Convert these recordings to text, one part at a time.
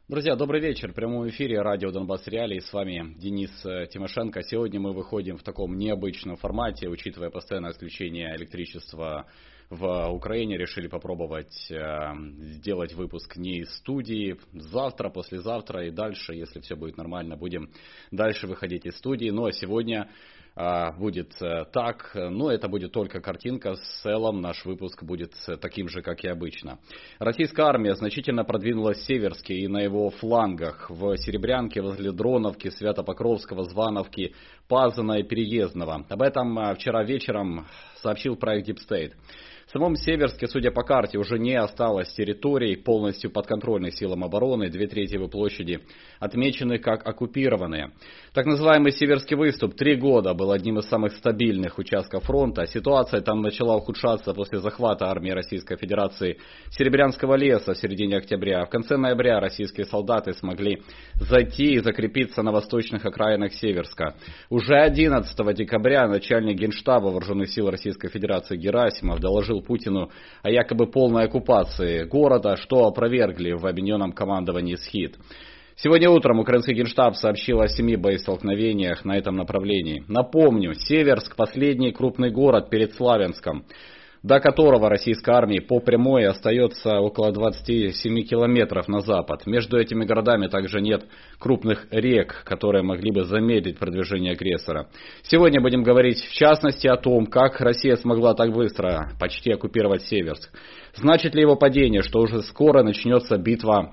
Друзья, добрый вечер. В прямом эфире радио Донбасс Реалии. С вами Денис Тимошенко. Сегодня мы выходим в таком необычном формате, учитывая постоянное отключение электричества в Украине. Решили попробовать сделать выпуск не из студии. Завтра, послезавтра и дальше, если все будет нормально, будем дальше выходить из студии. Ну а сегодня будет так, но это будет только картинка. В целом наш выпуск будет таким же, как и обычно. Российская армия значительно продвинулась в Северске и на его флангах. В Серебрянке, возле Дроновки, Свято-Покровского, Звановки, Пазана и Переездного. Об этом вчера вечером сообщил проект Deep State. В самом Северске, судя по карте, уже не осталось территорий, полностью подконтрольных силам обороны. 2/3 его площади отмечены как оккупированные. Так называемый Северский выступ 3 года был одним из самых стабильных участков фронта. Ситуация там начала ухудшаться после захвата армии Российской Федерации Серебрянского леса в середине октября. В конце ноября российские солдаты смогли зайти и закрепиться на восточных окраинах Северска. Уже 11 декабря начальник Генштаба Вооруженных сил Российской Федерации Герасимов доложил Путину о якобы полной оккупации города, что опровергли в объединенном командовании СХИД. Сегодня утром украинский Генштаб сообщил о 7 боестолкновениях на этом направлении. Напомню, Северск – последний крупный город перед Славянском, до которого российской армии по прямой остается около 27 километров на запад. Между этими городами также нет крупных рек, которые могли бы замедлить продвижение агрессора. Сегодня будем говорить в частности о том, как Россия смогла так быстро почти оккупировать Северск. Значит ли его падение, что уже скоро начнется битва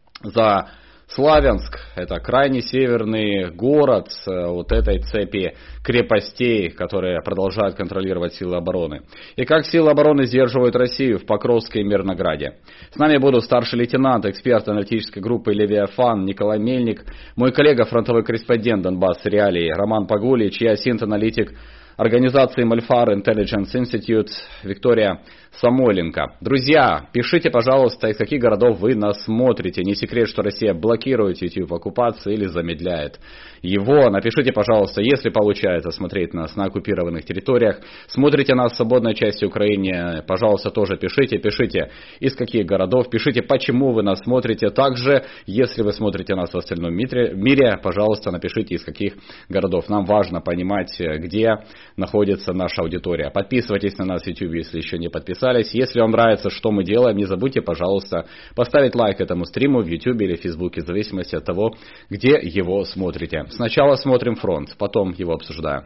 за Славянск, это крайне северный город вот этой цепи крепостей, которые продолжают контролировать силы обороны. И как силы обороны сдерживают Россию в Покровске и Мирнограде. С нами будут старший лейтенант, эксперт аналитической группы «Левиафан» Николай Мельник, мой коллега, фронтовой корреспондент Донбасс Реалии Роман Погулич и ассистент-аналитик организации Malfar Intelligence Institute Виктория Самойленко. Друзья, пишите, пожалуйста, из каких городов вы нас смотрите. Не секрет, что Россия блокирует YouTube оккупации или замедляет его. Напишите, пожалуйста, если получается смотреть нас на оккупированных территориях. Смотрите нас в свободной части Украины, пожалуйста, тоже пишите. Пишите, из каких городов. Пишите, почему вы нас смотрите. Также, если вы смотрите нас в остальном мире, пожалуйста, напишите, из каких городов. Нам важно понимать, где находится наша аудитория. Подписывайтесь на нас в YouTube, если еще не подписались. Если вам нравится, что мы делаем, не забудьте, пожалуйста, поставить лайк этому стриму в YouTube или в Facebook, в зависимости от того, где его смотрите. Сначала смотрим фронт, потом его обсуждаем.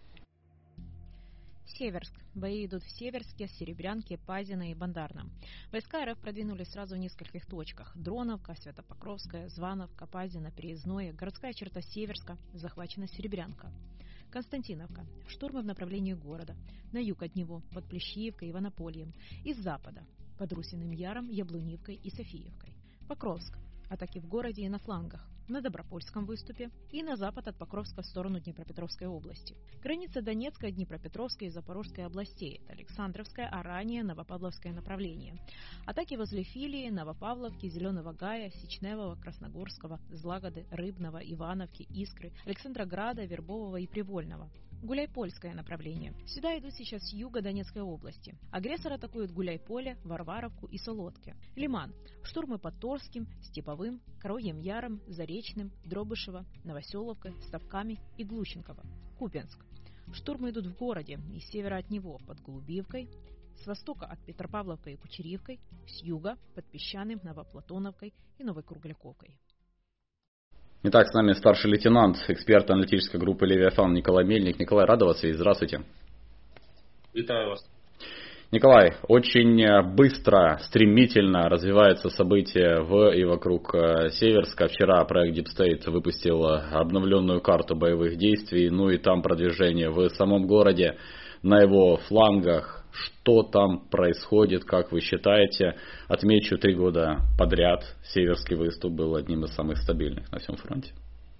Северск. Бои идут в Северске, Серебрянке, Пазино и Бандарном. Войска РФ продвинулись сразу в нескольких точках. Дроновка, Свято-Покровская, Звановка, Пазино, Переездное, городская черта Северска, захвачена Серебрянка. Константиновка. Штурмы в направлении города. На юг от него, под Плещеевкой и Иванопольем. И с запада, под Русиным Яром, Яблунивкой и Софиевкой. Покровск. Атаки в городе и на флангах. На Добропольском выступе и на запад от Покровска в сторону Днепропетровской области. Граница Донецкой, Днепропетровской и Запорожской областей. Это Александровское, а ранее Новопавловское направление. Атаки возле Филии, Новопавловки, Зеленого Гая, Сечневого, Красногорского, Злагоды, Рыбного, Ивановки, Искры, Александрограда, Вербового и Привольного. Гуляйпольское направление. Сюда идут сейчас с юга Донецкой области. Агрессор атакует Гуляйполе, Варваровку и Солодки. Лиман. Штурмы под Торским, Степовым, Коровьим Яром, Заречным, Дробышево, Новоселовкой, Ставками и Глущенково. Купенск. Штурмы идут в городе и с севера от него под Голубивкой, с востока от Петропавловкой и Кучеревкой, с юга под Песчаным, Новоплатоновкой и Новой Кругляковкой. Итак, с нами старший лейтенант, эксперт аналитической группы «Левиафан» Николай Мельник. Николай, рада вас видеть. Здравствуйте. Витаю вас. Николай, очень быстро, стремительно развиваются события в и вокруг Северска. Вчера проект Deep State выпустил обновленную карту боевых действий, ну и там продвижение в самом городе, на его флангах. Что там происходит, как вы считаете? Отмечу, 3 года подряд Северский выступ был одним из самых стабильных на всем фронте.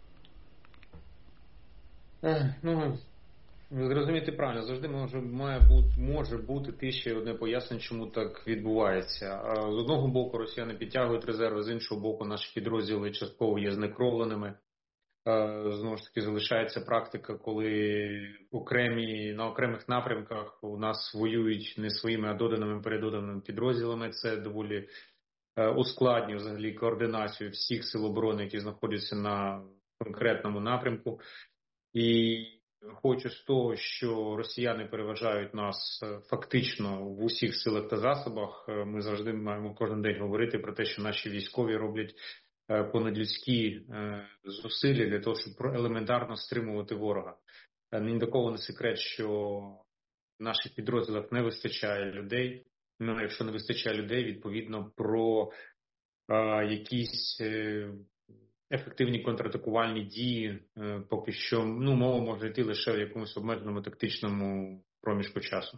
Ну, зрозуміти правильно, завжди може бути тисяча і одне пояснення, чому так відбувається. З одного боку росіяни підтягують резерви, з іншого боку наші підрозділи частково є знекровленими. Знову ж таки, залишається практика, коли на окремих напрямках у нас воюють не своїми, а доданими, передоданими підрозділами. Це доволі ускладнює взагалі координацію всіх сил оборони, які знаходяться на конкретному напрямку. І хочу з того, що росіяни переважають нас фактично в усіх силах та засобах. Ми завжди маємо кожен день говорити про те, що наші військові роблять понадлюдські зусилля для того, щоб елементарно стримувати ворога. Ні до кого не секрет, що в наших підрозділах не вистачає людей. Ну, якщо не вистачає людей, відповідно про якісь ефективні контратакувальні дії поки що, мова може йти лише в якомусь обмеженому тактичному проміжку часу.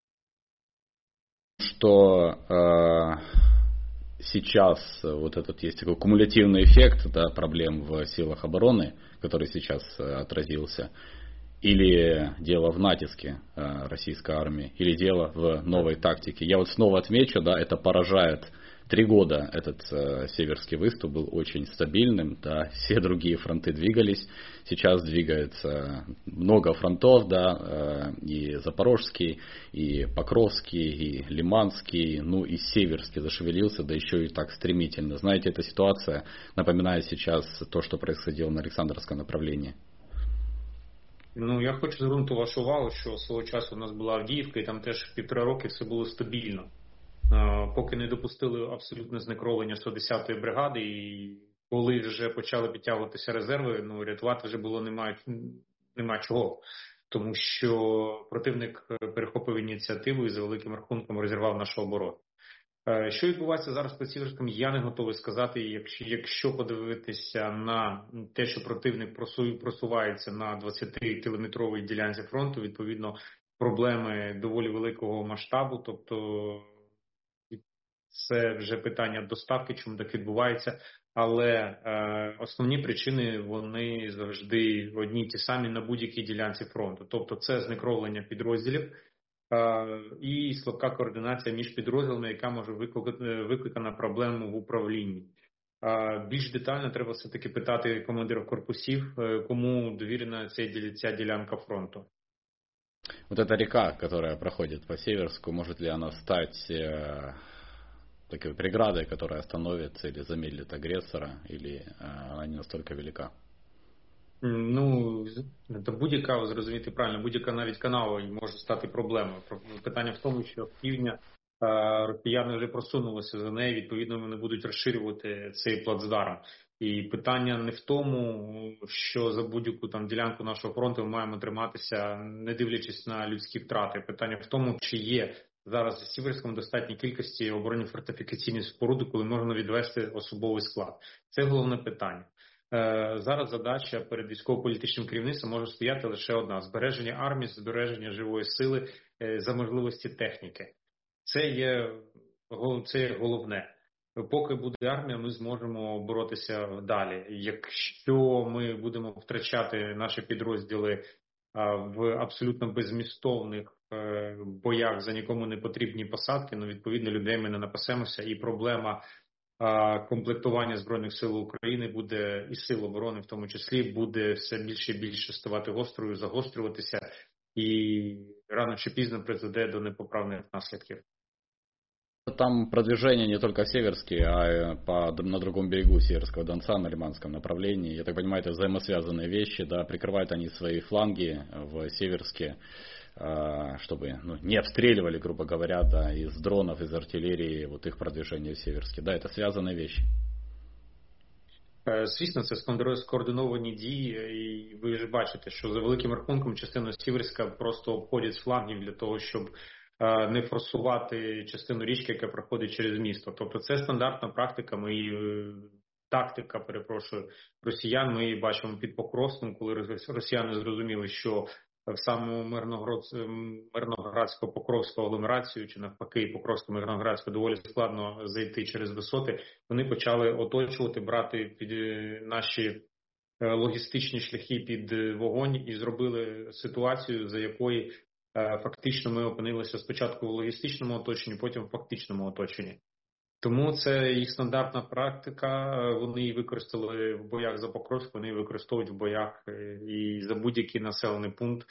Что сейчас вот этот есть такой кумулятивный эффект, да, проблем в силах обороны, который сейчас отразился, или дело в натиске российской армии, или дело в новой тактике. Я вот снова отмечу, да, это поражает. 3 года этот северский выступ был очень стабильным, да, все другие фронты двигались, сейчас двигается много фронтов, да, и Запорожский, и Покровский, и Лиманский, ну и Северский зашевелился, да еще и так стремительно. Знаете, эта ситуация напоминает сейчас то, что происходило на Александровском направлении. Я хочу звернути вашу увагу, що свого часу у нас була Авдіївка, і там теж 1,5 роки все було стабільно. Поки не допустили абсолютне знекровлення 110-ї бригади, і коли вже почали підтягуватися резерви, рятувати вже було нема чого. Тому що противник перехопив ініціативу і за великим рахунком розірвав нашу оборону. Що відбувається зараз по Сіверському, я не готовий сказати. Якщо подивитися на те, що противник просувається на 20-кілометровій ділянці фронту, відповідно, проблеми доволі великого масштабу, тобто це вже питання доставки, чому так відбувається, але основні причини, вони завжди одні й ті самі на будь-якій ділянці фронту. Тобто це знекровлення підрозділів і слабка координація між підрозділами, яка може викликана проблему в управлінні. Більш детально треба все-таки питати командирів корпусів, кому довірена ця ділянка фронту. Вот эта река, которая проходит по Северску, может ли она стать такой преградой, которая остановит или замедлит агрессора, или она не настолько велика? Будь-яка, зрозуміти правильно, будь-яка навіть канава може стати проблемою. Питання в тому, що в півдня росіяни вже просунулися за неї, відповідно вони будуть розширювати цей плацдарм. І питання не в тому, що за будь-яку там ділянку нашого фронту ми маємо триматися, не дивлячись на людські втрати. Питання в тому, чи є зараз в Сіверському достатній кількості оборонні фортифікаційні споруди, коли можна відвести особовий склад. Це головне питання. Зараз задача перед військово-політичним керівництвом може стояти лише одна: збереження армії, збереження живої сили за можливості техніки. Це є головне. Поки буде армія, ми зможемо боротися далі. Якщо ми будемо втрачати наші підрозділи в абсолютно беззмістовних боях за нікому не потрібні посадки, відповідно людей ми не напасемося, і проблема комплектування Збройних сил України буде, і сил оборони в тому числі, буде все більше і більше ставати гострою, загострюватися, і рано чи пізно призведе до непоправних наслідків. Там продвижение не только в Северске, а на другом берегу Северского Донца, на Лиманском направлении. Я так понимаю, это взаимосвязанные вещи, да, прикрывают они свои фланги в Северске, чтобы не обстреливали, грубо говоря, да, из дронов, из артиллерии, вот их продвижение в Северске. Да, это связанные вещи. Звісно, це скоординовані дії, і ви ж бачите, що за великим рахунком частину Сіверська просто обходять з флангів для того, щоб не форсувати частину річки, яка проходить через місто. Тобто це стандартна практика, тактика росіян. Ми її бачимо під Покровськом, коли росіяни зрозуміли, що в саму Мирноградсько-Покровську агломерацію, чи навпаки Покровсько-Мирноградську, доволі складно зайти через висоти. Вони почали оточувати, брати під наші логістичні шляхи під вогонь і зробили ситуацію, за якої фактично ми опинилися спочатку в логістичному оточенні, потім в фактичному оточенні. Тому це їх стандартна практика, вони її використали в боях за Покровськ, вони її використовують в боях і за будь-який населений пункт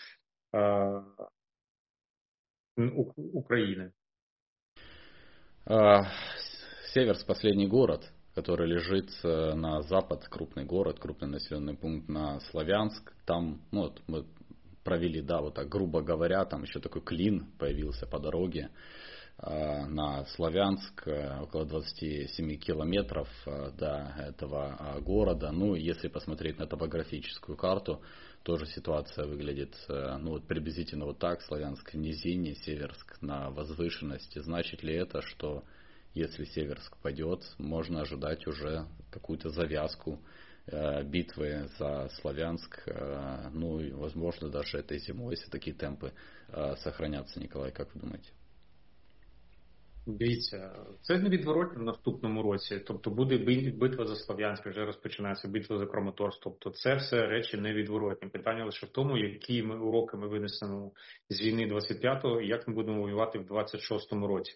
України. Северск последний город, который лежит на запад, крупный город, крупный населенный пункт на Славянск. Там, ну, вот мы провели, да, вот так, грубо говоря, там еще такой клин появился по дороге на Славянск, около 27 километров до этого города. Ну, если посмотреть на топографическую карту, тоже ситуация выглядит, ну, вот приблизительно вот так. Славянск в низине, Северск на возвышенности. Значит ли это, что если Северск падет, можно ожидать уже какую-то завязку битвы за Славянск, ну и возможно даже этой зимой, если такие темпы сохранятся, Николай, как вы думаете? Дивіться, це невідворотно в наступному році. Тобто буде битва за Слов'янськ, вже розпочинається битва за Краматорськ. Тобто це все речі невідворотні. Питання лише в тому, які уроки ми винесемо з війни 25-го і як ми будемо воювати в 26-му році.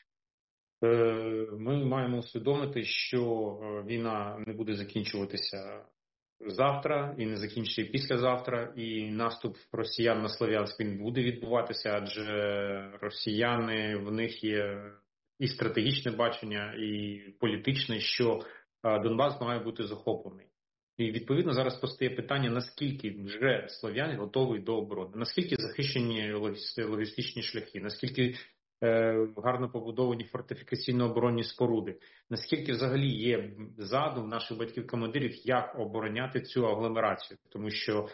Ми маємо усвідомити, що війна не буде закінчуватися завтра і не закінчиться і післязавтра, і наступ росіян на Слов'янськ він буде відбуватися, адже росіяни, в них є і стратегічне бачення, і політичне, що Донбас має бути захоплений. І відповідно зараз постає питання, наскільки вже Слов'янськ готовий до оборони, наскільки захищені логістичні шляхи, наскільки гарно побудовані фортифікаційно-оборонні споруди. Наскільки взагалі є задум наших батьків-командирів, як обороняти цю агломерацію. Тому що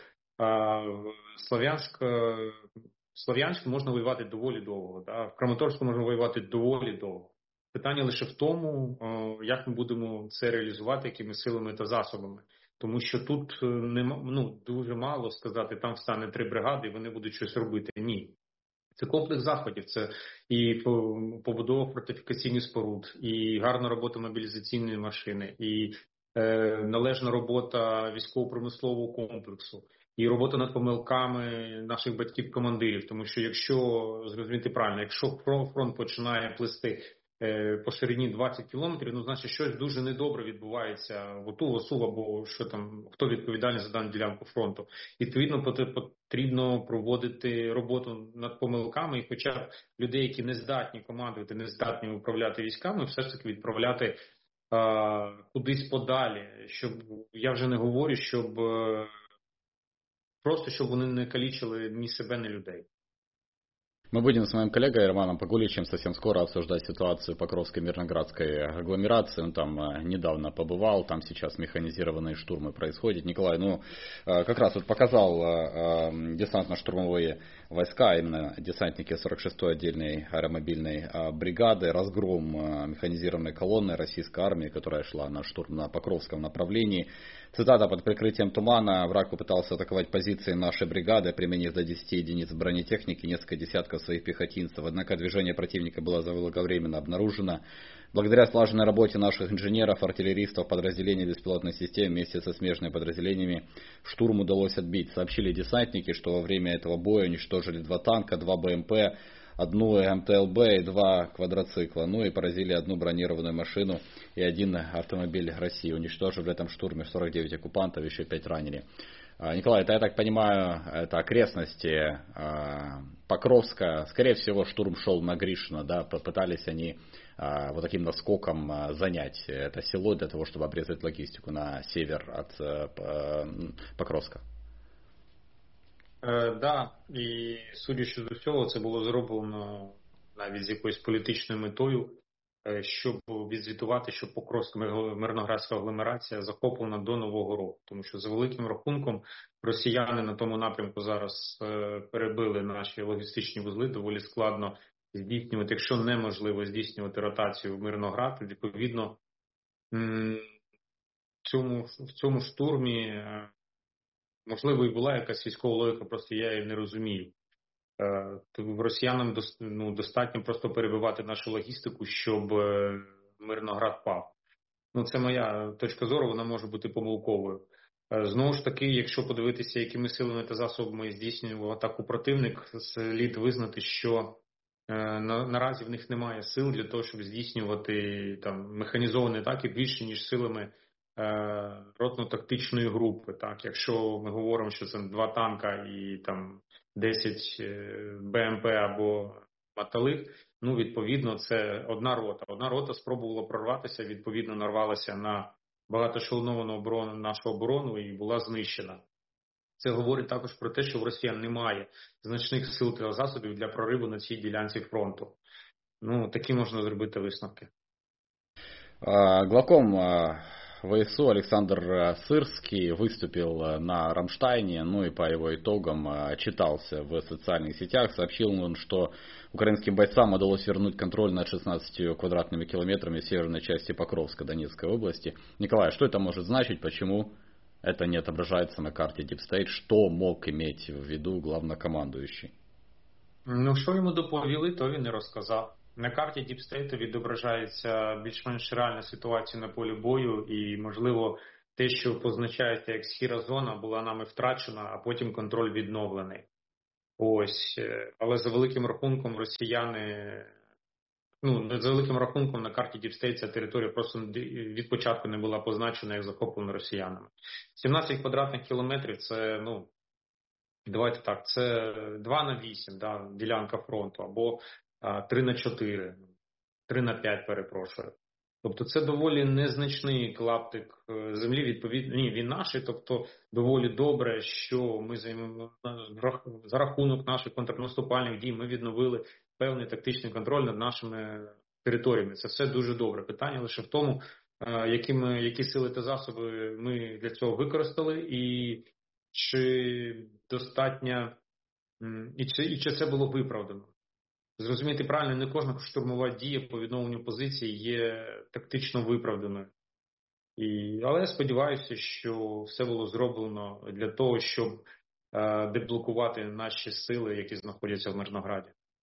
Слов'янськ можна воювати доволі довго, да? В Краматорську можна воювати доволі довго. Питання лише в тому, як ми будемо це реалізувати, якими силами та засобами. Тому що тут дуже мало сказати, там встане 3 бригади і вони будуть щось робити. Ні. Це комплекс заходів, це і побудова фортифікаційних споруд, і гарна робота мобілізаційної машини, і належна робота військово-промислового комплексу, і робота над помилками наших батьків-командирів. Тому що якщо, зрозуміти правильно, якщо фронт починає плисти по ширині 20 кілометрів, ну, значить, щось дуже недобре відбувається в ОТУ, ОСУ, або що там, хто відповідальний за дану ділянку фронту. Відповідно, потрібно проводити роботу над помилками, і хоча б людей, які не здатні командувати, не здатні управляти військами, все ж таки відправляти кудись подалі, щоб, я вже не говорю, щоб вони не калічили ні себе, ні людей. Мы будем с моим коллегой Романом Погуличем совсем скоро обсуждать ситуацию Покровской Мирноградской агломерации. Он там недавно побывал, там сейчас механизированные штурмы происходят. Николай, ну, как раз вот показал десантно-штурмовые войска, именно десантники 46-й отдельной аэромобильной бригады, разгром механизированной колонны российской армии, которая шла на штурм на Покровском направлении. Цитата: «Под прикрытием тумана враг попытался атаковать позиции нашей бригады, применив до 10 единиц бронетехники, несколько десятков своих пехотинцев. Однако движение противника было заблаговременно обнаружено. Благодаря слаженной работе наших инженеров, артиллеристов, подразделений беспилотной системы вместе со смежными подразделениями штурм удалось отбить». Сообщили десантники, что во время этого боя уничтожили 2 танка, 2 БМП, 1 МТЛБ и 2 квадроцикла, ну и поразили 1 бронированную машину и 1 автомобиль России, уничтожив в этом штурме 49 оккупантов, еще 5 ранили. Николай, это, я так понимаю, это окрестности Покровска. Скорее всего, штурм шел на Гришина, да, попытались они вот таким наскоком занять это село для того, чтобы обрезать логистику на север от Покровска. Да, і судячи з усього, це було зроблено навіть з якоюсь політичною метою, щоб відзвітувати, що Покровська Мирноградська агломерація захоплена до Нового року. Тому що за великим рахунком росіяни на тому напрямку зараз перебили наші логістичні вузли, доволі складно здійснювати, якщо неможливо здійснювати ротацію в Мирноград. Відповідно, в цьому штурмі можливо, і була якась військова логіка, просто я її не розумію. Росіянам достатньо просто перебивати нашу логістику, щоб Мирноград пав. Ну, це моя точка зору, вона може бути помилковою. Знову ж таки, якщо подивитися, якими силами та засобами здійснював атаку противник, слід визнати, що наразі в них немає сил для того, щоб здійснювати там механізовані атаки більше, ніж силами ротно-тактичної групи. Так, якщо ми говоримо, що це 2 танка і там 10 БМП або Маталих, ну, відповідно, це одна рота. Одна рота спробувала прорватися, відповідно, нарвалася на багатоешелоновану оборону, нашу оборону і була знищена. Це говорить також про те, що в Росіян немає значних сил та засобів для прориву на цій ділянці фронту. Ну, такі можна зробити висновки. Главком ВСУ Александр Сырский выступил на Рамштайне, ну и по его итогам отчитался в социальных сетях. Сообщил он, что украинским бойцам удалось вернуть контроль над 16 квадратными километрами в северной части Покровска Донецкой области. Николай, что это может значить, почему это не отображается на карте Deep State, что мог иметь в виду главнокомандующий? Ну, що йому доповіли, то він і розказав. На карті Deep State відображається більш-менш реальна ситуація на полі бою і, можливо, те, що позначається як сіра зона, була нами втрачена, а потім контроль відновлений. Ось. Але за великим рахунком росіяни, ну, за великим рахунком на карті Deep State ця територія просто від початку не була позначена як захоплена росіянами. 17 квадратних кілометрів – це, ну, давайте так, це 2/8, да, ділянка фронту, або 3/4, 3/5, перепрошую. Тобто це доволі незначний клаптик землі, відповідно, ні, він наш, тобто доволі добре, що ми за рахунок наших контрнаступальних дій ми відновили певний тактичний контроль над нашими територіями. Це все дуже добре. Питання лише в тому, які сили та засоби ми для цього використали, і чи достатньо, і чи це було виправдано. Зрозуміти правильно, не кожна штурмова дія по відновленню позиції є тактично виправданою. Але я сподіваюся, що все було зроблено для того, щоб деблокувати наші сили, які знаходяться в Мирнограді.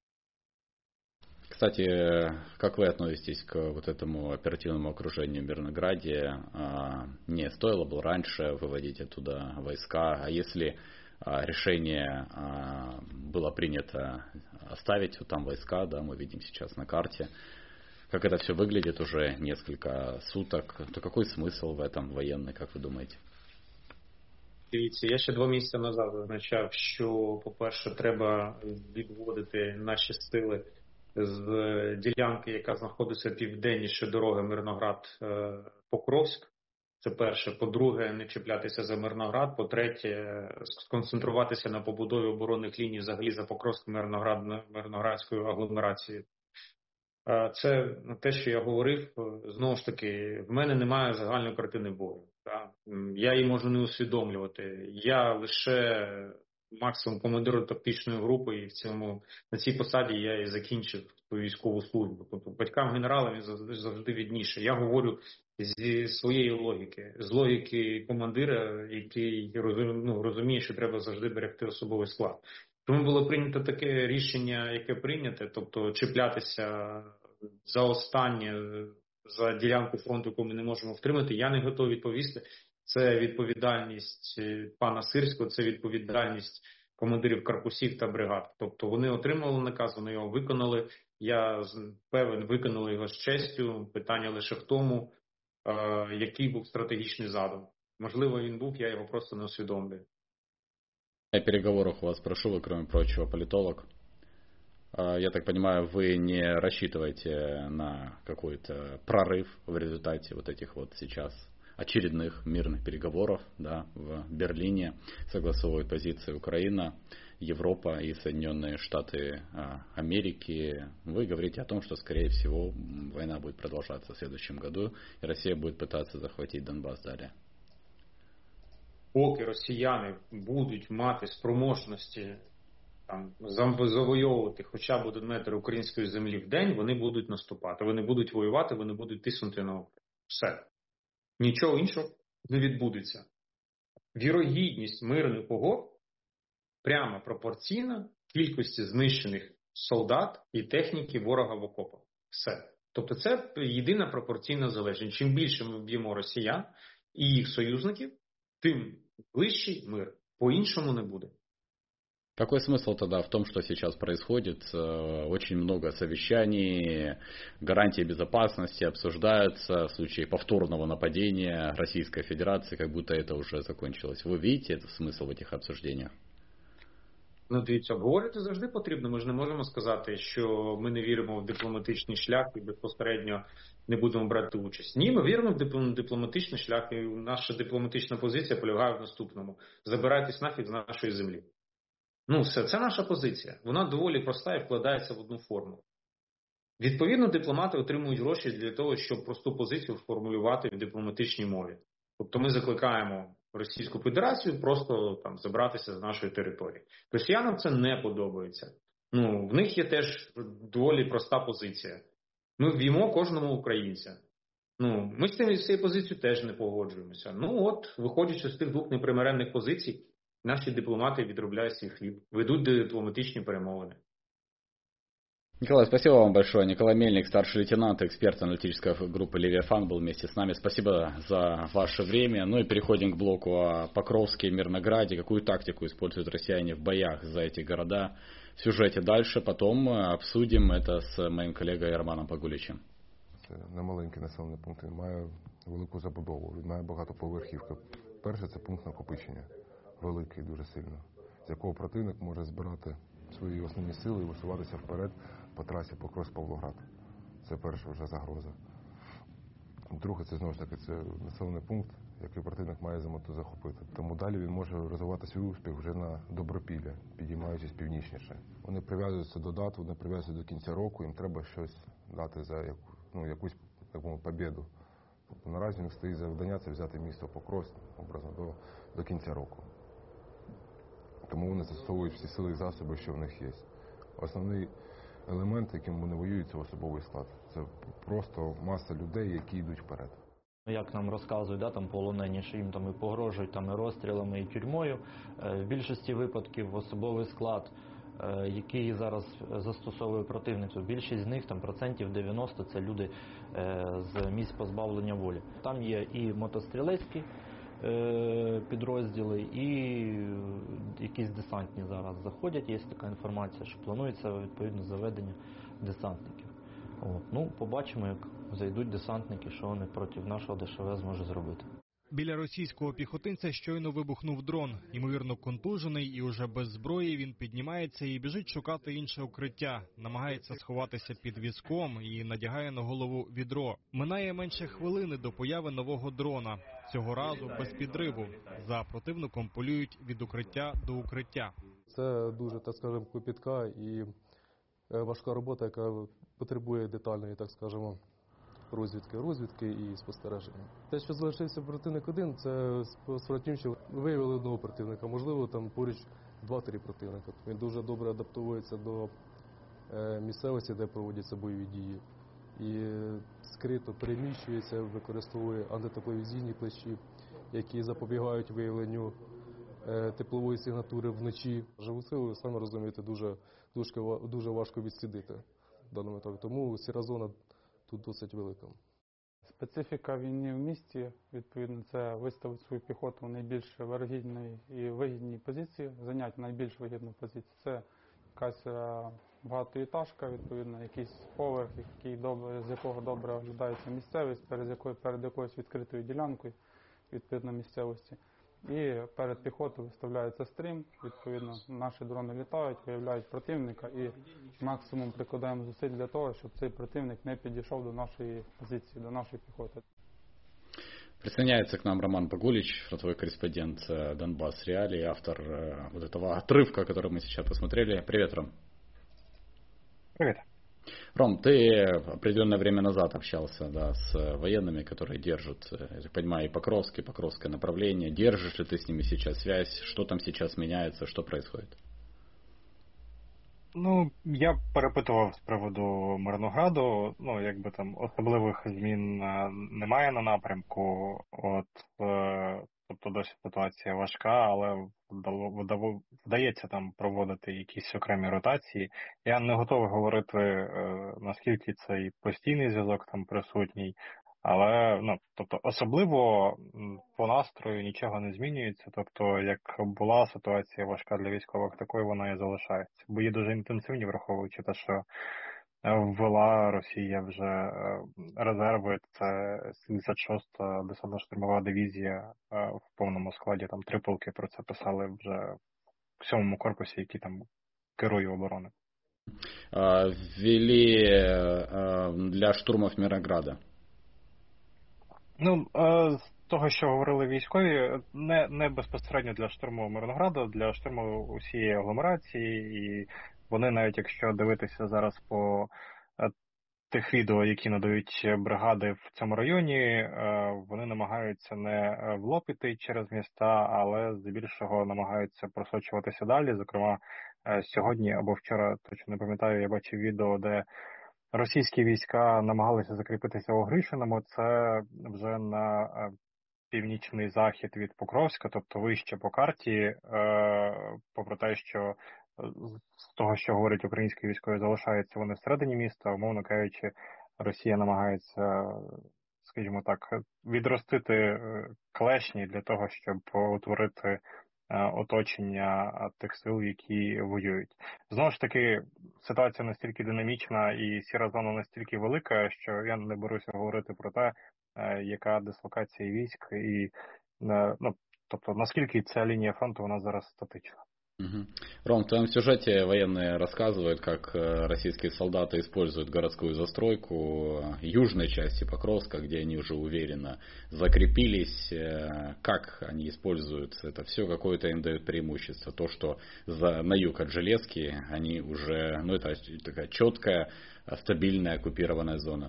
Кстати, как вы относитесь к вот этому оперативному окружению в Мирнограде? Не стоило бы раньше выводить оттуда войска, а если решение было принято оставить вот там войска, да, мы видим сейчас на карте, как это все выглядит уже несколько суток, то какой смысл в этом военный, как вы думаете? Дивіться, я ще 2 місяці назад зазначав, що, по-перше, треба відводити наші сили з ділянки, яка знаходиться південніше дороги Мирноград-Покровськ. Це перше. По-друге, не чіплятися за Мирноград. По-третє, сконцентруватися на побудові оборонних ліній взагалі за Покровсько-Мирноградською агломерацією. Це те, що я говорив. Знову ж таки, в мене немає загальної картини бою. Я її можу не усвідомлювати. Я лише максимум командир тактичної групи, і на цій посаді я і закінчив свою військову службу. Тобто батькам генералам завжди відніше. Я говорю зі своєї логіки, з логіки командира, який розуміє, що треба завжди берегти особовий склад. Тому було прийнято таке рішення, яке прийняте, тобто чіплятися за останнє, за ділянку фронту, яку ми не можемо втримати, я не готовий відповісти. Це відповідальність пана Сирського, це відповідальність командирів корпусів та бригад. Тобто вони отримали наказ, вони його виконали. Я певен, виконали його з честю. Питання лише в тому, який був стратегічний задум. Можливо, він був, я його просто не усвідомлюю. О переговорах у вас прошу, вы, кроме прочего, политолог. Я так понимаю, вы не рассчитываете на какой-то прорыв в результате вот этих вот сейчас очередных мирных переговоров, да, в Берлине согласовывают позиции Украина, Европа и Соединенные Штаты Америки. Вы говорите о том, что, скорее всего, война будет продолжаться в следующем году, и Россия будет пытаться захватить Донбасс далее. Поки росіяни будуть мати спроможності завойовувати хоча б 1 метр української землі в день, вони будуть наступати, вони будуть воювати, вони будуть тиснути на Україну. Все. Нічого іншого не відбудеться. Вірогідність мирних угод прямо пропорційна кількості знищених солдат і техніки ворога в окопах. Все. Тобто це єдина пропорційна залежність. Чим більше ми вб'ємо росіян і їх союзників, тим ближчий мир. По-іншому не буде. Какой смысл тогда в том, что сейчас происходит? Очень много совещаний, гарантии безопасности обсуждаются в случае повторного нападения Российской Федерации, как будто это уже закончилось. Вы видите этот смысл в этих обсуждениях? Ну, дивіться, обговорити завжди потрібно. Ми ж не можемо сказати, що ми не віримо в дипломатичний шлях і безпосередньо не будемо брати участь. Ні, ми віримо в дипломатичний шлях, і наша дипломатична позиція полягає в наступному: забирайтесь нафіг з нашої землі. Ну, все, це наша позиція. Вона доволі проста і вкладається в одну форму. Відповідно, дипломати отримують гроші для того, щоб просту позицію формулювати в дипломатичній мові. Тобто ми закликаємо Російську Федерацію просто там забратися з нашої території. Росіянам це не подобається. Ну, в них є теж доволі проста позиція. Ми вб'ємо кожному українця. Ну, ми з цією позицією теж не погоджуємося. Ну от, виходячи з тих двох непримиренних позицій, наші дипломати відробляють свій хліб, ведуть дипломатичні перемовини. Николай, спасибо вам большое. Николай Мельник, старший лейтенант, эксперт аналитической группы «Левиафан», был вместе с нами. Спасибо за ваше время. Ну и переходим к блоку о Покровске и Мирнограде. Какую тактику используют россияне в боях за эти города? В сюжете дальше. Потом обсудим это с моим коллегой Романом Погуличем. Це не маленький населений пункт, він має велику забудову, він має багатоповерхівки. Перше – це пункт накопичення, великий дуже сильно, з якого противник може збирати свої основні сили і висуватися вперед по трасі Покровськ-Павлоград. Це перша вже загроза. Друге, це знову ж таки це населений пункт, який противник має за мету захопити. Тому далі він може розвивати свій успіх вже на Добропілля, підіймаючись північніше. Вони прив'язуються до дат, вони прив'язуються до кінця року, їм треба щось дати за якусь побєду. Тобто наразі у них стоїть завдання це взяти місто Покровськ, образно, до кінця року. Тому вони застосовують всі сили і засоби, що в них є. Основний елемент, яким вони воюють, це особовий склад. Це просто маса людей, які йдуть вперед. Як нам розказують, там полонені, що їм там і погрожують там і розстрілами, і тюрмою. В більшості випадків особовий склад, який зараз застосовує противник, то більшість з них, там процентів 90, це люди з місць позбавлення волі. Там є і мотострілецькі підрозділи, і якісь десантні зараз заходять. Є така інформація, що планується відповідно заведення десантників. Побачимо, як зайдуть десантники, що вони проти нашого ДШВ зможуть зробити. Біля російського піхотинця щойно вибухнув дрон. Ймовірно, контужений і уже без зброї він піднімається і біжить шукати інше укриття. Намагається сховатися під візком і надягає на голову відро. Минає менше хвилини до появи нового дрона. Цього разу без підриву. За противником полюють від укриття до укриття. Це дуже, так скажемо, копітка і важка робота, яка потребує детальної, так скажемо, розвідки і спостереження. Те, що залишився противник один, це справді, що виявили одного противника, можливо, там поруч 2-3 противника. Він дуже добре адаптується до місцевості, де проводяться бойові дії. І скрито переміщується, використовує антитепловізійні клещі, які запобігають виявленню теплової сигнатури вночі. Живу силу, самі розумієте, дуже важко відслідити в даному етапі. Тому сіра зона тут досить велика. Специфіка війни в місті, відповідно, це виставити свою піхоту в найбільш вирогідній і вигідній позиції, зайняти найбільш вигідну позицію. Це якась багатоетажка, відповідно, якийсь поверх, з якого добре оглядається місцевість, перед якоюсь відкритою ділянкою, відповідно, місцевості. І перед піхотою виставляється стрім, відповідно, наші дрони літають, виявляють противника і максимум прикладаємо зусиль для того, щоб цей противник не підійшов до нашої позиції, до нашої піхоти. Присоединяется к нам Роман Погулич, фронтовой корреспондент Донбасс Реалии, автор вот этого отрывка, который мы сейчас посмотрели. Привет, Ром. Привет. Ром, ты определенное время назад общался с военными, которые держат, я так понимаю, и Покровское направление. Держишь ли ты с ними сейчас связь? Что там сейчас меняется? Что происходит? Я перепитував з приводу Мирнограду. Якби там особливих змін немає на напрямку. Тобто досі ситуація важка, але вдається там проводити якісь окремі ротації. Я не готовий говорити, наскільки цей постійний зв'язок там присутній, але тобто особливо по настрою нічого не змінюється. Тобто, як була ситуація важка для військових, такою вона і залишається. Бої дуже інтенсивні, враховуючи те, що ввела Росія вже резерви, це 76-та десантно-штурмова дивізія в повному складі, там 3 полки, про це писали вже в 7-му корпусі, який там керує обороною. Ввели для штурмов Мирнограда? Ну, з того, що говорили військові, не безпосередньо для штурму Мирнограду, для штурму усієї агломерації, і вони навіть якщо дивитися зараз по тих відео, які надають бригади в цьому районі, вони намагаються не в лоб іти через міста, але здебільшого намагаються просочуватися далі. Зокрема, сьогодні або вчора, точно не пам'ятаю, я бачив відео, де російські війська намагалися закріпитися у Гришиному. Це вже на північний захід від Покровська, тобто вище по карті, попри те, що з того, що говорять українські військові, залишаються вони всередині міста, умовно кажучи, Росія намагається, скажімо так, відростити клешні для того, щоб утворити оточення тих сил, які воюють. Знову ж таки, ситуація настільки динамічна і сіра зона настільки велика, що я не беруся говорити про те, яка дислокація військ і, ну, тобто, наскільки ця лінія фронту у нас зараз статична. Угу. Ром, в твоем сюжете военные рассказывают, как российские солдаты используют городскую застройку южной части Покровска, где они уже уверенно закрепились. Как они используют это все, какое-то им дает преимущество. То, что на юг от Железки они уже, ну это такая четкая, стабильная оккупированная зона.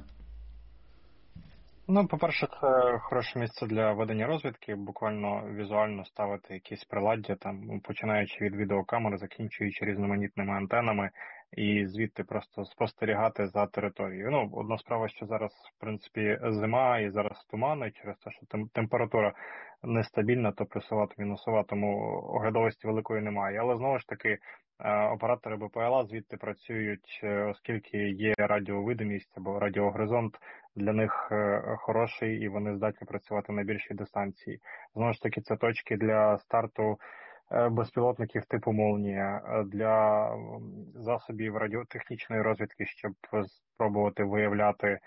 Ну, по-перше, це хороше місце для ведення розвідки, буквально візуально ставити якісь приладдя, там, починаючи від відеокамер, закінчуючи різноманітними антенами, і звідти просто спостерігати за територією. Ну, одна справа, що зараз, в принципі, зима і зараз тумани, через те, що температура нестабільна, то плюсова, то мінусова, тому оглядовості великої немає. Але, знову ж таки, оператори БПЛА звідти працюють, оскільки є радіовидимість або радіогоризонт для них хороший, і вони здатні працювати на більшій дистанції. Знову ж таки, це точки для старту безпілотників типу «Молнія», для засобів радіотехнічної розвідки, щоб спробувати виявляти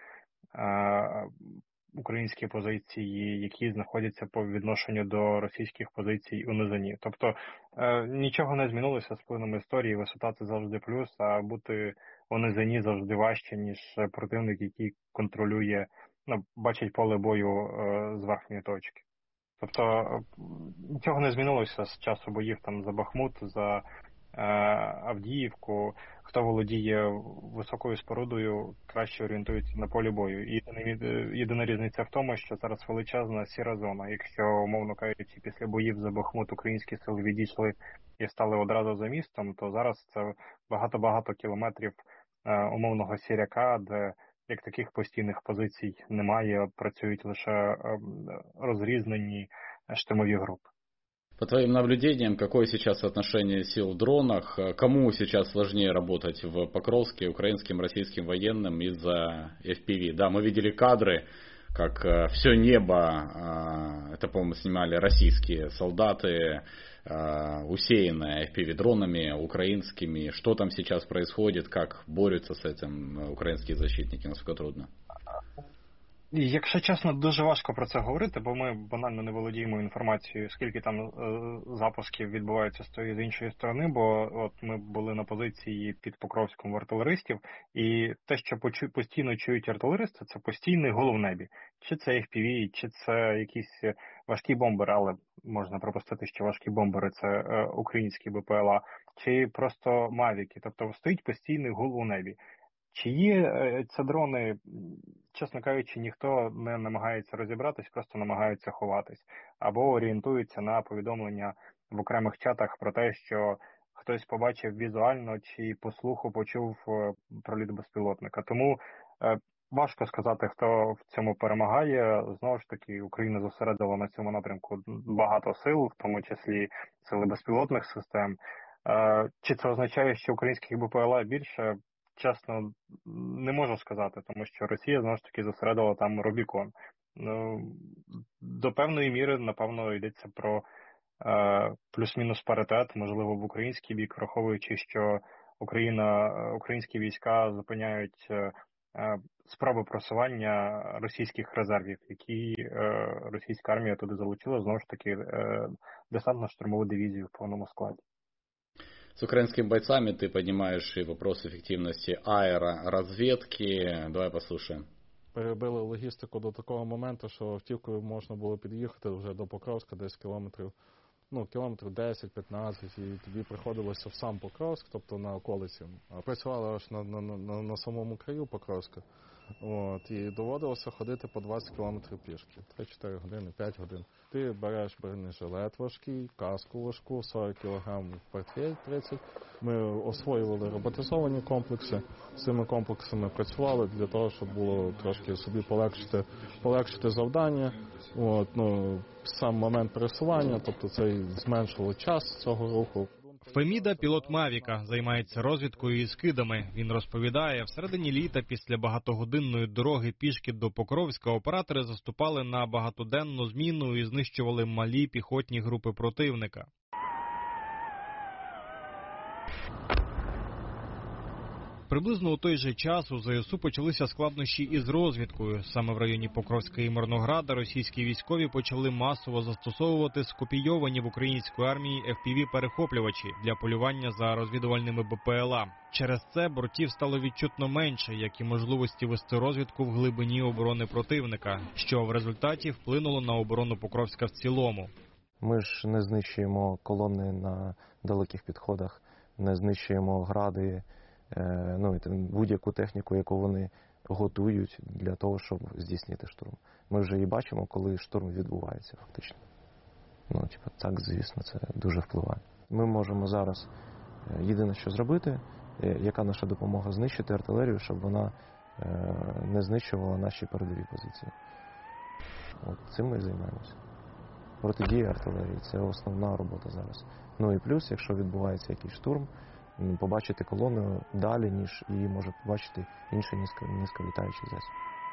українські позиції, які знаходяться по відношенню до російських позицій у низині. Тобто нічого не змінилося з плином історії, висота – це завжди плюс, а бути у низині завжди важче, ніж противник, який контролює, ну, бачить поле бою з верхньої точки. Тобто нічого не змінилося з часу боїв там за Бахмут, за Авдіївку. Хто володіє високою спорудою, краще орієнтується на полі бою. І єдина різниця в тому, що зараз величезна сіра зона. Якщо, умовно кажучи, після боїв за Бахмут українські сили відійшли і стали одразу за містом, то зараз це багато-багато кілометрів умовного сіряка, де як таких постійних позицій немає, працюють лише розрізнені штурмові групи. По твоим наблюдениям, какое сейчас отношение сил в дронах? Кому сейчас сложнее работать в Покровске украинским, российским военным из-за FPV? Да, мы видели кадры, как все небо, это, по-моему, снимали российские солдаты, усеянное FPV-дронами украинскими. Что там сейчас происходит, как борются с этим украинские защитники, насколько трудно? Якщо чесно, дуже важко про це говорити, бо ми банально не володіємо інформацією, скільки там запусків відбувається з тої з іншої сторони, бо от ми були на позиції під Покровськом в артилеристів, і те, що постійно чують артилеристи, це постійний гул в небі. Чи це FPV, чи це якісь важкі бомбери, але можна пропустити, що важкі бомбери – це українські БПЛА, чи просто мавіки, тобто стоїть постійний гул у небі. Чи є це дрони, чесно кажучи, ніхто не намагається розібратись, просто намагаються ховатись. Або орієнтуються на повідомлення в окремих чатах про те, що хтось побачив візуально чи по слуху почув проліт безпілотника. Тому важко сказати, хто в цьому перемагає. Знову ж таки, Україна зосередила на цьому напрямку багато сил, в тому числі сили безпілотних систем. Чи це означає, що українських БПЛА більше? Чесно, не можу сказати, тому що Росія, знову ж таки, зосередила там Рубікон. Ну, до певної міри, напевно, йдеться про плюс-мінус паритет, можливо, в український бік, враховуючи, що українські війська зупиняють спроби просування російських резервів, які російська армія туди залучила, знову ж таки, десантно-штурмову дивізію в повному складі. С украинскими бойцами ты поднимаешь и вопрос эффективности аэроразведки. Давай послушаем. Перебили логістику до такого моменту, що автівкою можна було під'їхати вже до Покровська, десь кілометрів 10-15, і тобі приходилося в сам Покровськ, тобто на околиці. А працювали аж на самому краю Покровська. І доводилося ходити по 20 кілометрів пішки. 3-4 години, 5 годин. Ти береш бронежилет важкий, каску важку, 40 кг, портфель 30. Ми освоювали роботизовані комплекси. З цими комплексами працювали для того, щоб було трошки собі полегшити завдання. Сам момент пересування, тобто це зменшило час цього руху. Феміда – пілот Мавіка, займається розвідкою і скидами. Він розповідає, всередині літа після багатогодинної дороги пішки до Покровська оператори заступали на багатоденну зміну і знищували малі піхотні групи противника. Приблизно у той же час у ЗСУ почалися складнощі із розвідкою. Саме в районі Покровська і Мирнограда російські військові почали масово застосовувати скопійовані в української армії FPV-перехоплювачі для полювання за розвідувальними БПЛА. Через це бортів стало відчутно менше, як і можливості вести розвідку в глибині оборони противника, що в результаті вплинуло на оборону Покровська в цілому. Ми ж не знищуємо колони на далеких підходах, не знищуємо гради, будь-яку техніку, яку вони готують для того, щоб здійснити штурм. Ми вже і бачимо, коли штурм відбувається фактично. Так, звісно, це дуже впливає. Ми можемо зараз єдине, що зробити, яка наша допомога, знищити артилерію, щоб вона не знищувала наші передові позиції. Цим ми і займаємося. Протидія артилерії – це основна робота зараз. І плюс, якщо відбувається якийсь штурм, побачити колону далі, ніж її може побачити інший низьколітаючий засіб.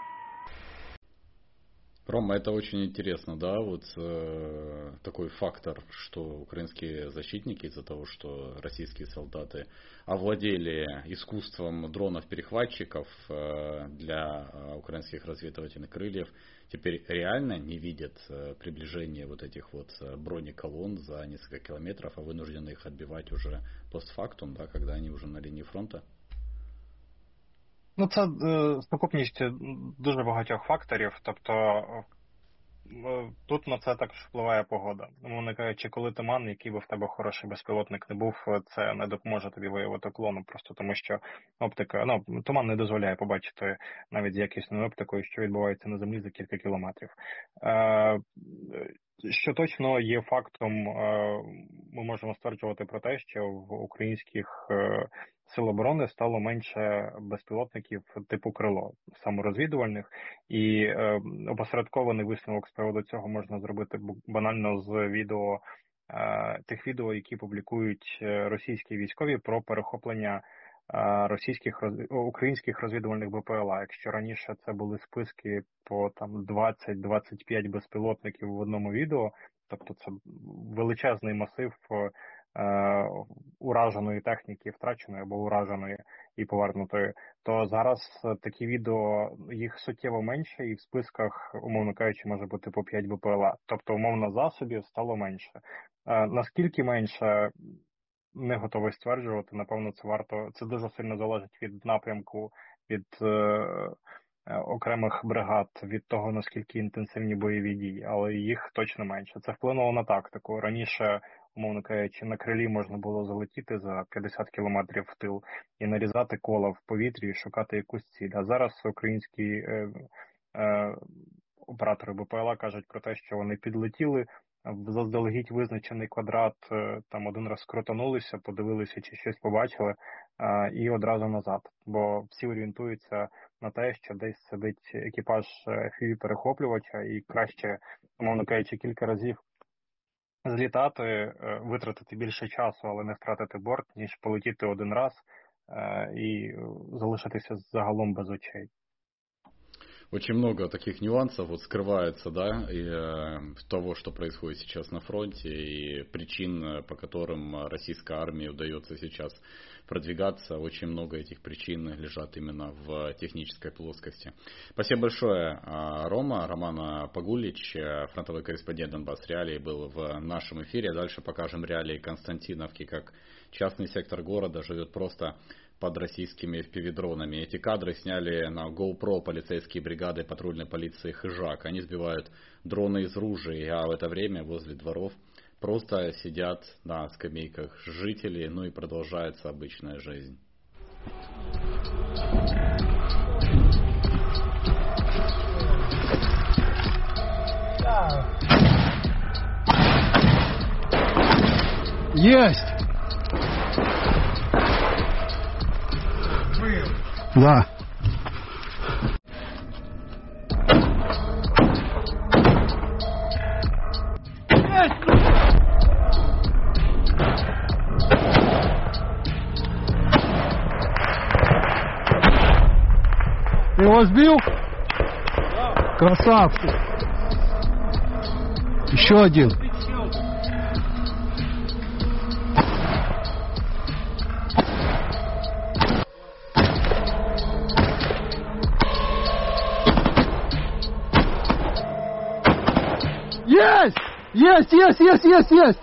Рома, это очень интересно, да, такой фактор, что украинские защитники из-за того, что российские солдаты овладели искусством дронов-перехватчиков для украинских разведывательных крыльев, теперь реально не видят приближения этих бронеколонн за несколько километров, а вынуждены их отбивать уже постфактум, да, когда они уже на линии фронта? Це сукупність дуже багатьох факторів, тобто тут на це також впливає погода. Умовно кажучи, коли туман, який би в тебе хороший безпілотник не був, це не допоможе тобі виявити колону, просто тому що оптика, туман не дозволяє побачити навіть з якісною оптикою, що відбувається на землі за кілька кілометрів. Що точно є фактом, ми можемо стверджувати про те, що в українських сил оборони стало менше безпілотників типу крило, саморозвідувальних, і опосередкований висновок з приводу цього можна зробити банально з тих відео, які публікують російські військові про перехоплення українських розвідувальних БПЛА. Якщо раніше це були списки по 20-25 безпілотників в одному відео, тобто це величезний масив ураженої техніки, втраченої або ураженої і повернутої, то зараз такі відео, їх суттєво менше, і в списках, умовно кажучи, може бути по 5 БПЛА. Тобто, умовно, засобів стало менше. Наскільки менше, не готовий стверджувати. Напевно, це дуже сильно залежить від напрямку, від окремих бригад, від того, наскільки інтенсивні бойові дії, але їх точно менше. Це вплинуло на тактику. Раніше, умовно кажучи, на крилі можна було залетіти за 50 кілометрів в тил і нарізати кола в повітрі і шукати якусь ціль. А зараз українські оператори БПЛА кажуть про те, що вони підлетіли в заздалегідь визначений квадрат, один раз крутанулися, подивилися, чи щось побачили, і одразу назад. Бо всі орієнтуються на те, що десь сидить екіпаж FPV-перехоплювача, і краще, умовно кажучи, кілька разів злітати, витратити більше часу, але не втратити борт, ніж полетіти один раз і залишитися загалом без очей. Очень много таких нюансов вот скрывается, да, того, что происходит сейчас на фронте, и причин, по которым российской армии удается сейчас продвигаться. Очень много этих причин лежат именно в технической плоскости. Спасибо большое, Роман Погулич, фронтовой корреспондент Донбасс Реалии, был в нашем эфире. Дальше покажем реалии Константиновки, как частный сектор города живет просто под российскими FPV-дронами. Эти кадры сняли на GoPro полицейские бригады патрульной полиции Хижак. Они сбивают дроны из ружей, а в это время возле дворов просто сидят на скамейках жители, ну и продолжается обычная жизнь. Есть! Да. Ты его сбил? Красавчик. Еще один. Есть! Есть!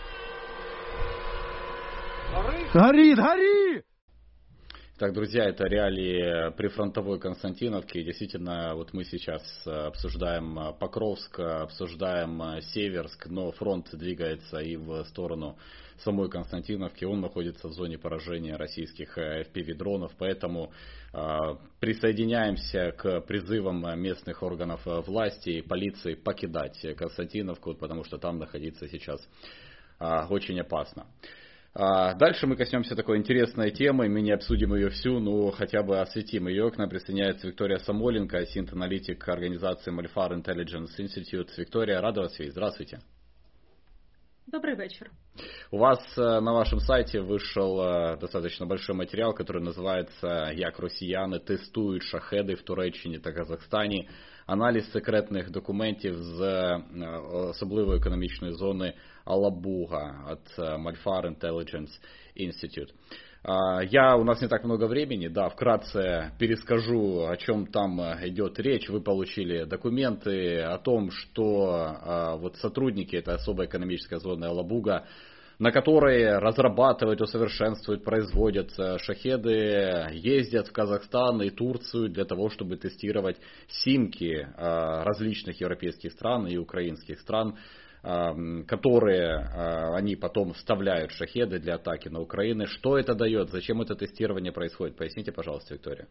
Горит! Так, друзья, это реалии прифронтовой Константиновки. Действительно, вот мы сейчас обсуждаем Покровск, обсуждаем Северск, но фронт двигается и в сторону самой Константиновки. Он находится в зоне поражения российских FPV-дронов, поэтому присоединяемся к призывам местных органов власти и полиции покидать Константиновку, потому что там находиться сейчас очень опасно. Дальше мы коснемся такой интересной темы, мы не обсудим ее всю, но хотя бы осветим ее. К нам присоединяется Виктория Самоленко, синт-аналитик организации Malfar Intelligence Institute. Виктория, рада вас видеть. Здравствуйте. Добрый вечер. У вас на вашем сайте вышел достаточно большой материал, который называется «Як росіяни тестують шахеди в Туреччині та Казахстані. Аналіз секретних документів з особливої економічної зони Алабуга» от Malfar Intelligence Institute. У нас не так много времени, да, вкратце перескажу, о чем там идет речь. Вы получили документы о том, что вот сотрудники этой особой экономической зоны Алабуга, на которые разрабатывают, усовершенствуют, производят шахеды, ездят в Казахстан и Турцию для того, чтобы тестировать симки различных европейских стран и украинских стран, которые они потом вставляют в шахеды для атаки на Украину. Что это дает? Зачем это тестирование происходит? Поясните, пожалуйста, Виктория.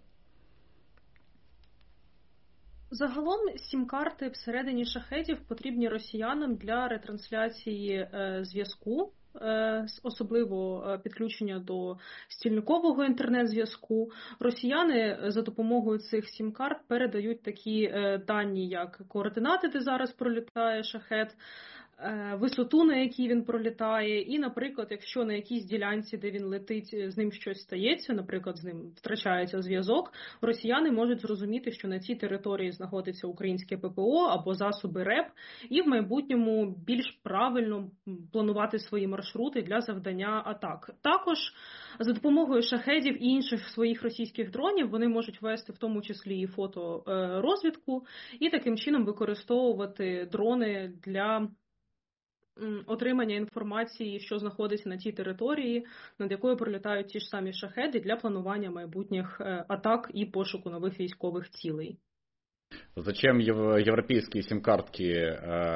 Загалом сім-карти всередині шахедів потрібні росіянам для ретрансляції зв'язку, особливо підключення до стільникового інтернет-зв'язку. Росіяни за допомогою цих сім-карт передають такі дані, як координати, де зараз пролітає шахед, висоту, на якій він пролітає, і, наприклад, якщо на якійсь ділянці, де він летить, з ним щось стається, наприклад, з ним втрачається зв'язок, росіяни можуть зрозуміти, що на цій території знаходиться українське ППО або засоби РЕП, і в майбутньому більш правильно планувати свої маршрути для завдання атак. Також за шахедів і інших своїх російських дронів вони можуть вести в тому числі і фоторозвідку, і таким чином використовувати дрони для отримання інформації, що знаходиться на тій території, над якою пролітають ті ж самі шахеди, для планування майбутніх атак і пошуку нових військових цілей. Зачем европейские сим-карточки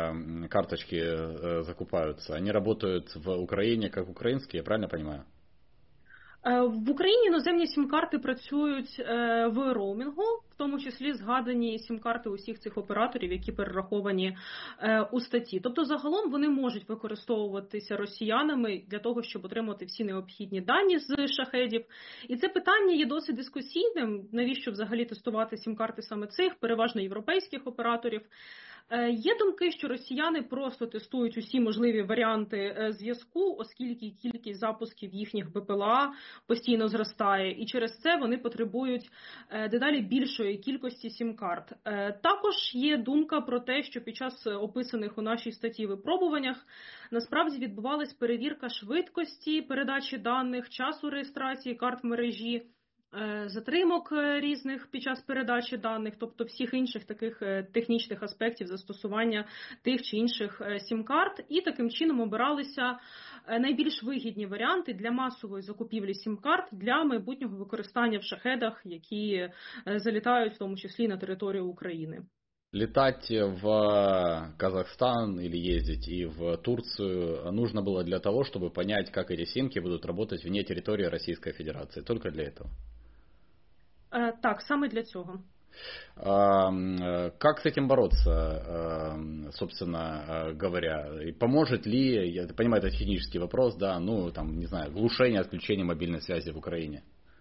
закупаются? Они работают в Украине как украинские, я правильно понимаю? В Україні іноземні сім-карти працюють в роумінгу, в тому числі згадані сім-карти усіх цих операторів, які перераховані у статті. Тобто загалом вони можуть використовуватися росіянами для того, щоб отримати всі необхідні дані з шахедів. І це питання є досить дискусійним, навіщо взагалі тестувати сім-карти саме цих, переважно європейських операторів. Є думки, що росіяни просто тестують усі можливі варіанти зв'язку, оскільки кількість запусків їхніх БПЛА постійно зростає, і через це вони потребують дедалі більшої кількості сім-карт. Також є думка про те, що під час описаних у нашій статті випробуваннях насправді відбувалась перевірка швидкості передачі даних, часу реєстрації карт в мережі, затримок різних під час передачі даних, тобто всіх інших таких технічних аспектів застосування тих чи інших сім-карт, і таким чином обиралися найбільш вигідні варіанти для масової закупівлі сім-карт для майбутнього використання в шахедах, які залітають в тому числі на територію України. Летать в Казахстан или ездить и в Турцию нужно было для того, чтобы понять, как эти симки будут работать вне территории Российской Федерации. Только для этого? Так, саме для цього. Как с этим бороться, собственно говоря? И поможет ли, я понимаю, это технический вопрос, да, ну, там, не знаю, глушение, отключение мобильной связи в Україні?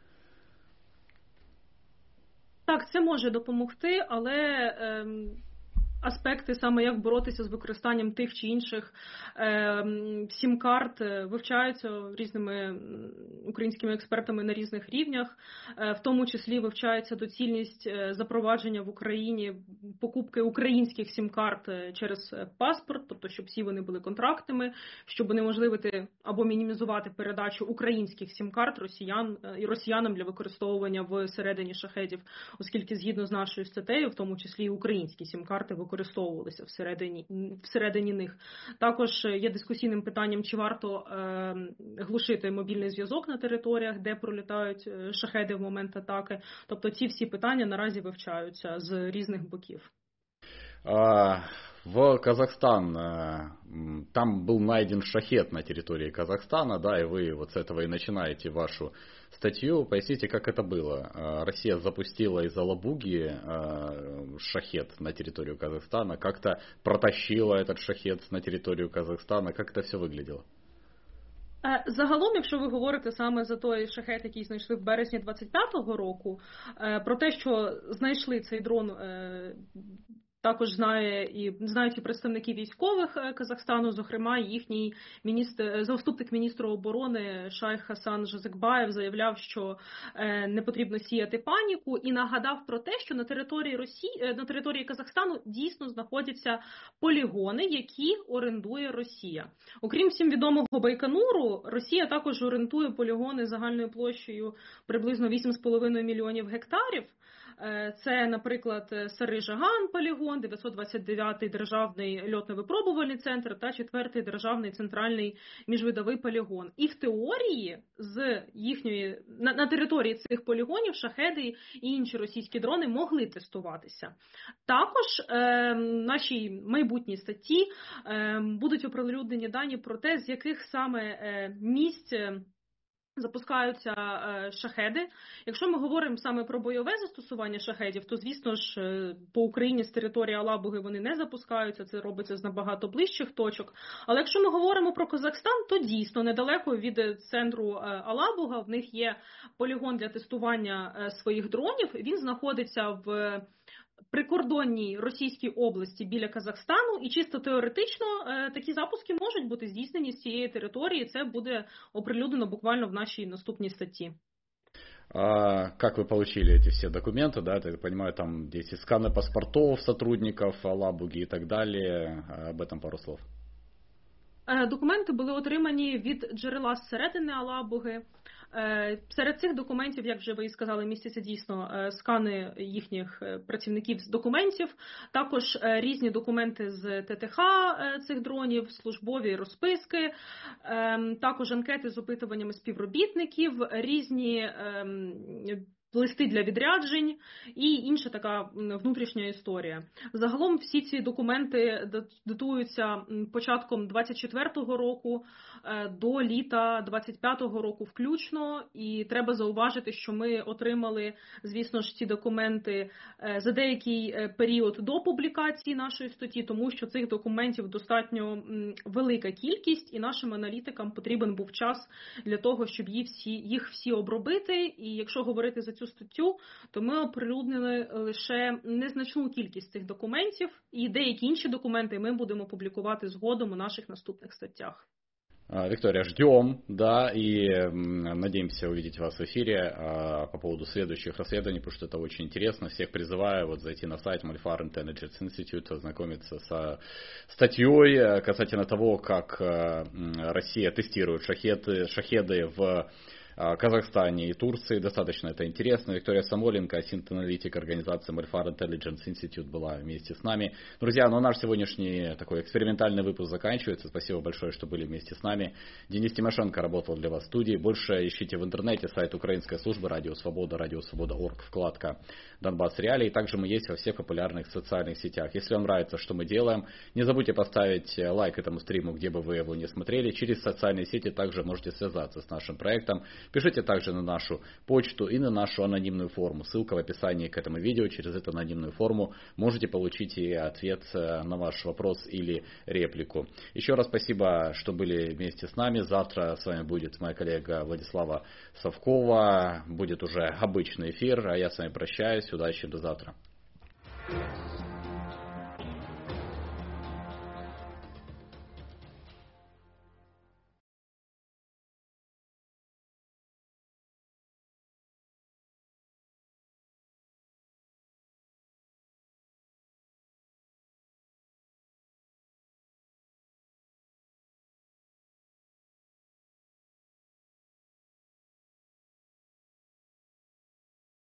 Так, це може допомогти, але аспекти, саме як боротися з використанням тих чи інших сім-карт, вивчаються різними українськими експертами на різних рівнях. В тому числі вивчається доцільність запровадження в Україні покупки українських сім-карт через паспорт, тобто щоб всі вони були контрактними, щоб унеможливити або мінімізувати передачу українських сім-карт росіянам для використовування всередині шахедів, оскільки згідно з нашою статтею, в тому числі і українські сім-карти використовувалися всередині них. Також є дискусійним питанням, чи варто глушити мобільний зв'язок на територіях, де пролітають шахеди в момент атаки. Тобто ці всі питання наразі вивчаються з різних боків. В Казахстан, там был найден шахед на территории Казахстана, да, и вы вот с этого и начинаете вашу статью. Поясните, как это было? Россия запустила из Алабуги шахед на территорию Казахстана, как-то протащила этот шахед на территорию Казахстана, как это все выглядело? Загалом, якщо ви говорите саме за той шахед, який знайшли в березні 25-го року, про те, що знайшли цей дрон, також знають і представники військових Казахстану, зокрема їхній заступник міністра оборони Шайх Хасан Жазикбаєв заявляв, що не потрібно сіяти паніку, і нагадав про те, що на території Казахстану дійсно знаходяться полігони, які орендує Росія. Окрім всім відомого Байконуру, Росія також орендує полігони загальною площею приблизно 8,5 мільйонів гектарів. Це, наприклад, Сари-Жаган полігон, 929-й державний льотно-випробувальний центр та 4-й державний центральний міжвидовий полігон. І в теорії на території цих полігонів шахеди і інші російські дрони могли тестуватися. Також в нашій майбутній статті будуть оприлюднені дані про те, з яких саме місць запускаються шахеди. Якщо ми говоримо саме про бойове застосування шахедів, то, звісно ж, по Україні з території Алабуги вони не запускаються, це робиться з набагато ближчих точок. Але якщо ми говоримо про Казахстан, то дійсно недалеко від центру Алабуга в них є полігон для тестування своїх дронів. Він знаходиться в прикордонній Російській області біля Казахстану, і чисто теоретично такі запуски можуть бути здійснені з цієї території. Це буде оприлюднено буквально в нашій наступній статті. Как вы получили эти все документы, да, я понимаю, там здесь и сканы паспортов сотрудников Алабуги и так далее, об этом пару слов. Документи були отримані від джерела зсередини Алабуги. Серед цих документів, як вже ви і сказали, містяться дійсно скани їхніх працівників з документів, також різні документи з ТТХ цих дронів, службові розписки, також анкети з опитуваннями співробітників, різні листи для відряджень і інша така внутрішня історія. Загалом всі ці документи датуються початком 24-го року. до літа 25-го року включно. І треба зауважити, що ми отримали, звісно ж, ці документи за деякий період до публікації нашої статті, тому що цих документів достатньо велика кількість, і нашим аналітикам потрібен був час для того, щоб їх всі обробити. І якщо говорити за цю статтю, то ми оприлюднили лише незначну кількість цих документів, і деякі інші документи ми будемо публікувати згодом у наших наступних статтях. Виктория, ждем, да, и надеемся увидеть вас в эфире по поводу следующих расследований, потому что это очень интересно. Всех призываю вот зайти на сайт Malfar Intelligence Institute, ознакомиться со статьей касательно того, как Россия тестирует шахеды в Казахстане и Турции. Достаточно это интересно. Виктория Самойленко, ассистент-аналитик организации Malfar Intelligence Institute, была вместе с нами. Друзья, ну наш сегодняшний такой экспериментальный выпуск заканчивается. Спасибо большое, что были вместе с нами. Денис Тимошенко работал для вас в студии. Больше ищите в интернете сайт Украинской службы Радио Свобода, радиосвобода.орг, вкладка Донбасс Реалии. Также мы есть во всех популярных социальных сетях. Если вам нравится, что мы делаем, не забудьте поставить лайк этому стриму, где бы вы его не смотрели. Через социальные сети также можете связаться с нашим проектом. Пишите также на нашу почту и на нашу анонимную форму. Ссылка в описании к этому видео. Через эту анонимную форму можете получить и ответ на ваш вопрос или реплику. Еще раз спасибо, что были вместе с нами. Завтра с вами будет моя коллега Владислава Совкова. Будет уже обычный эфир. А я с вами прощаюсь. Удачи, до завтра.